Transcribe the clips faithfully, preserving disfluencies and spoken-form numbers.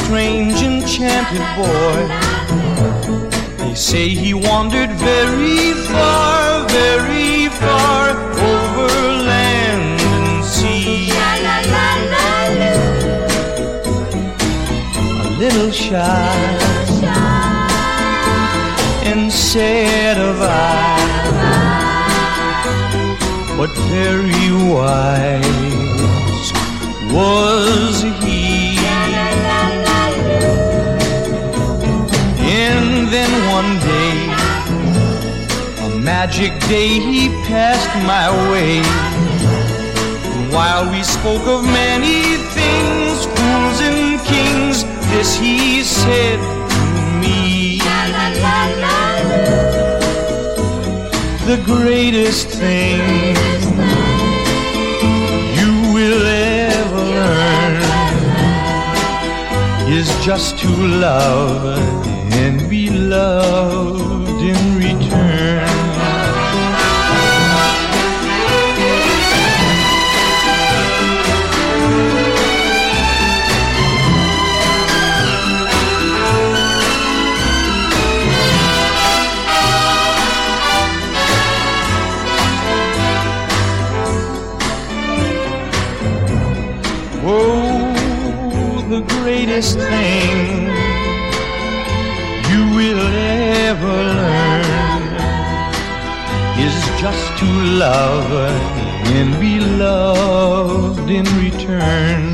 strange enchanted boy. They say he wandered very far, very far over land and sea. A little shy and sad of eye, but very wise was he. And then one day, a magic day, he passed my way. While we spoke of many things, fools and kings, this he said to me: the greatest thing you will ever learn is just to love and be loved in return. Oh, the greatest thing you will ever learn is just to love and be loved in return.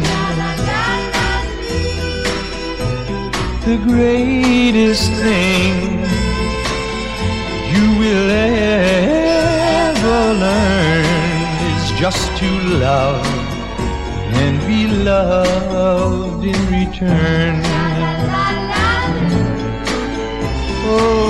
The greatest thing you will ever learn is just to love and be loved in return. Oh,